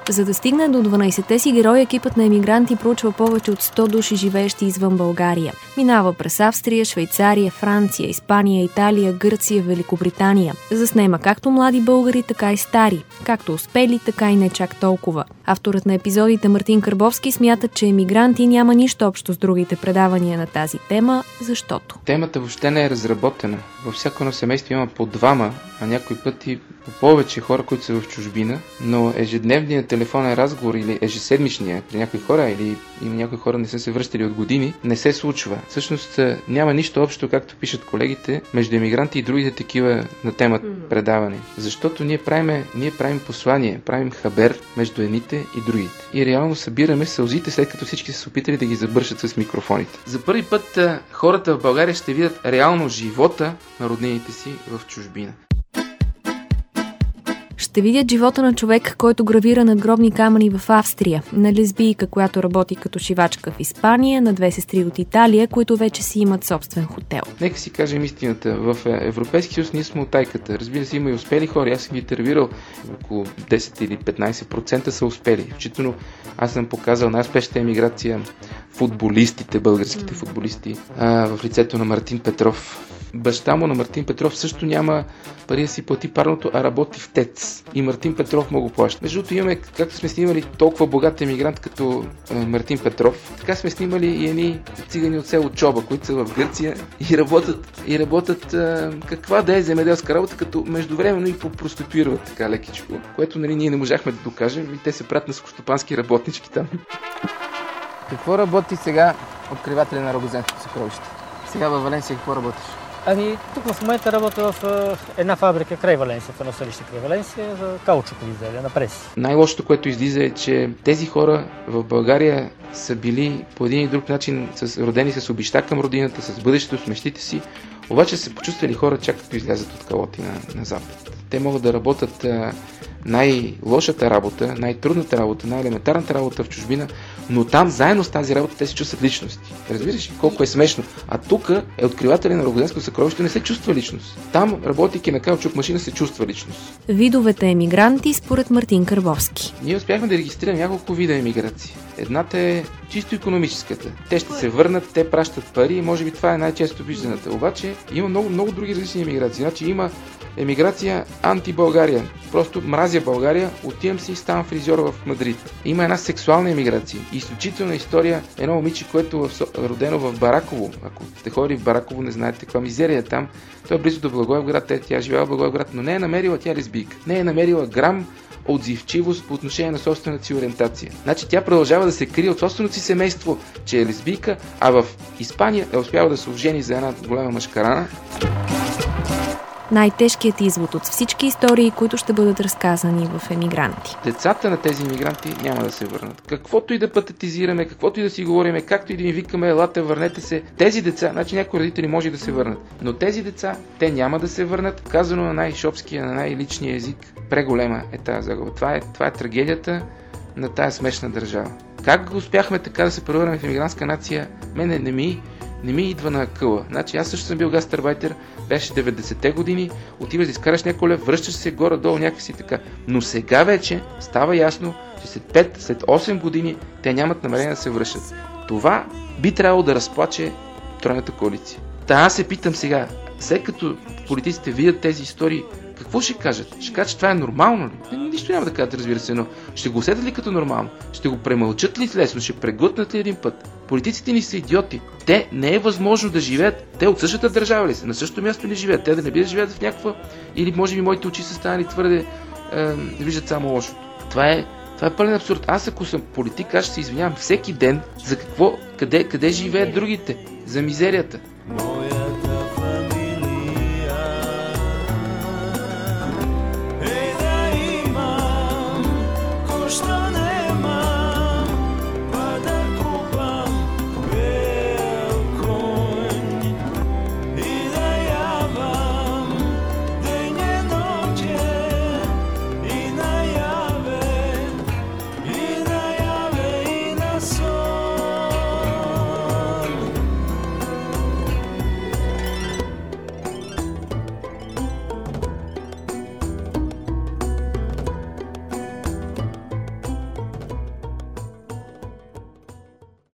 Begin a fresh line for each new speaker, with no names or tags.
За да стигне до 12-те си герои, екипът на емигранти проучва повече от 100 души, живеещи извън България. Минава през Австрия, Швейцария, Франция, Испания, Италия, Гърция, Великобритания. Заснема както млади българи, така и стари, както успели, така и не чак толкова. Авторът на епизодите Мартин Карбовски смята, че емигранти няма нищо общо с другите предавания на тази тема, защото
темата въобще не е разработена. Във всяко едно семейство има по двама, а някои пъти по повече хора, които са в чужбина, но ежедневният телефонен разговор или ежеседмичния при някои хора, или някои хора не са се връщали от години, не се случва. Всъщност няма нищо общо, както пишат колегите, между емигранти и другите такива на темата предаване. Защото ние правим послание, правим хабер между едните и другите. И реално събираме сълзите, след като всички са се опитали да ги забършат с микрофоните. За първи път хората в България ще видят реално живота на роднините си в чужбина.
Ще видят живота на човек, който гравира надгробни камъни в Австрия, на лесбийка, която работи като шивачка в Испания, на две сестри от Италия, които вече си имат собствен хотел.
Нека си кажем истината. В Европейския съюз ние сме утайката. Разбира се, има и успели хора. Аз съм ги интервюирал. Около 10 или 15% са успели. Включително аз съм показал най-успешната емиграция футболистите, българските футболисти, в лицето на Мартин Петров. Баща му на Мартин Петров също няма пари да си плати парното, а работи в ТЕЦ. И Мартин Петров много плаща. Между другото имаме, както сме снимали толкова богат емигрант като Мартин Петров, така сме снимали и едни цигани от село Чоба, които са в Гърция и работят каква да е земеделска работа, като междувременно и проституират така лекичко, което ние не можахме да докажем и те се правят на скостопански работнички там. Какво работи сега откривателя на Рогозенското съкровище? Сега във Валенсия какво работиш?
Тук в момента работя в една фабрика край Валенсия, в едно селище край Валенсия, за каучукови изделия на преси.
Най-лошото, което излиза е, че тези хора в България са били по един и друг начин родени с обеща към родината, с бъдещето, с мечтите си, обаче са почувствали хора чак като излязат от калоти на Запад. Те могат да работят най-лошата работа, най-трудната работа, най-елементарната работа в чужбина, но там заедно с тази работа те се чувстват личности. Разбираш ли колко е смешно? А тук откривателя на Рогозенското съкровище не се чувства личност. Там, работейки на каучук машина, се чувства личност.
Видовете емигранти според Мартин Карбовски.
Ние успяхме да регистрираме няколко вида емиграции. Едната е чисто икономическата. Те ще се върнат, те пращат пари и може би това е най-често вижданата. Обаче има много други различни емиграции. Значи има емиграция анти-България. Просто мразя България, отивам си и ставам фризьор в Мадрид. Има една сексуална емиграция. Изключителна история. Едно момиче, което е родено в Бараково. Ако сте ходили в Бараково, не знаете каква мизерия е там. Той е близо до Благоевград. Тя живяла в Благоевград, но не е намерила, тя е лесбийка. Не е намерила грам отзивчивост по отношение на собствената си ориентация. Значи тя продължава да се крие от собственото си семейство, че е лесбийка, а в Испания е успяла да се ожени за една голяма мъжкарана.
Най-тежкият извод от всички истории, които ще бъдат разказани в емигранти.
Децата на тези емигранти няма да се върнат. Каквото и да патетизираме, каквото и да си говориме, както и да им викаме, елате, върнете се. Тези деца, значи някои родители може да се върнат, но тези деца, те няма да се върнат. Казано на най-шопския, на най-личния език, преголема е тази загуба. Това е трагедията на тая смешна държава. Как успяхме така да се превърнем в емигрантска нация, мене не ми идва на къла. Значи аз също съм бил гастарбайтер, беше 90-те години, отиваш да изкараш някой лев, връщаш се горе-долу някакси така. Но сега вече става ясно, че след 8 години те нямат намерение да се връщат. Това би трябвало да разплаче тройната коалиция. Аз се питам сега, след като политиците видят тези истории, какво ще кажат? Ще кажат, че това е нормално ли? Нищо няма да кажат, разбира се, но ще го усетят ли като нормално? Ще го премълчат ли лесно? Ще преглътнат ли един път? Политиците ни са идиоти. Те не е възможно да живеят. Те от същата държава ли са? На същото място ли живеят? Те да не би да живеят в някаква... Или може би моите очи са станали твърде... виждат само лошото. Това е пълен абсурд. Аз ако съм политик, аз ще се извинявам всеки ден за какво, къде живеят другите. За мизерията.